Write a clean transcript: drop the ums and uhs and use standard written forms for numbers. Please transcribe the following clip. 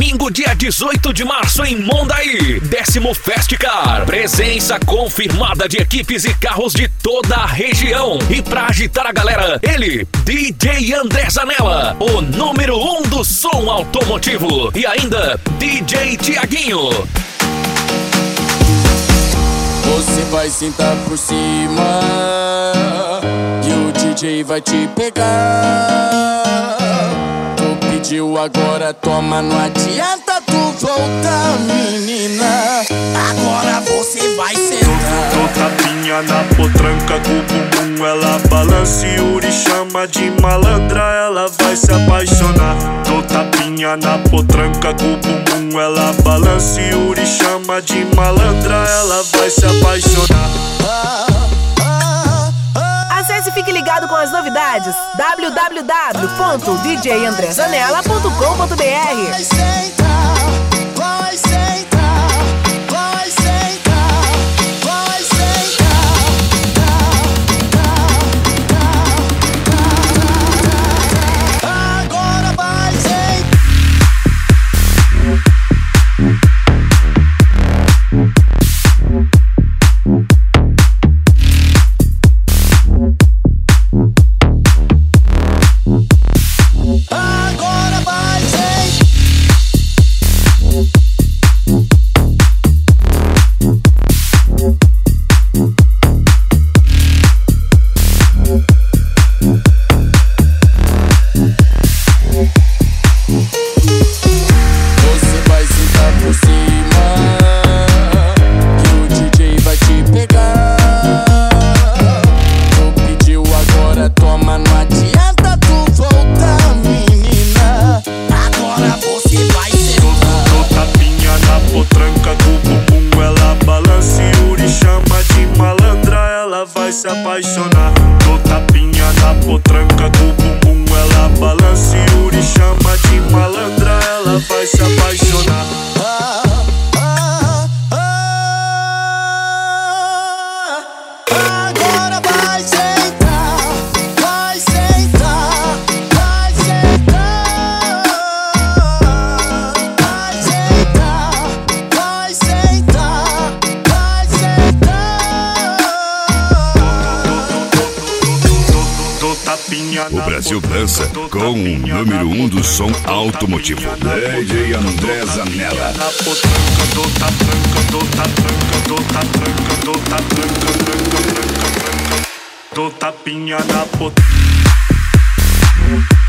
Domingo, dia 18 de março, em Mondaí, 10º Festcar. Presença confirmada de equipes e carros de toda a região. E pra agitar a galera, ele, DJ André Zanella, o número 1 do som automotivo. E ainda, DJ Tiaguinho. Você vai sentar por cima e o DJ vai te pegar. Tu pediu, agora toma, não adianta tu voltar, menina. Agora você vai sentar. Dou tapinha na potranca com o bumbum, ela balança e Yuri chama de malandra, ela vai se apaixonar. Dou tapinha na potranca com o bumbum, ela balança e Yuri chama de malandra, ela vai se apaixonar. Acesse e fique ligado com as novidades www.djandrezanella.com.br. Vai sentar, vai sentar, vai sentar, vai sentar. Agora vai sentar. Agora vai sentar. Você vai sentar por cima e o DJ vai te pegar. Tu pediu, agora toma, não adianta tu voltar, menina. Agora você vai sentar. Dou tapinha na potranca com o bumbum, ela balança e Yuri chama de malandra, ela vai se apaixonar. Dou tapinha na potranca com o bumbum, ela balança e Yuri chama de malandra, ela vai se apaixonar. Agora vai sentar, vai sentar, vai sentar, vai sentar, vai sentar, vai sentar. Dou tapinha O na Brasil potranca, dança dou com o tapinha número na 1 do som potranca, automotivo, dou tapinha DJ na André potranca, Zanella. na potranca, dou tapranca, dou tapranca, dou tapranca, dou tapranca, tranca, tranca, tranca. Dou tapinha na potranca.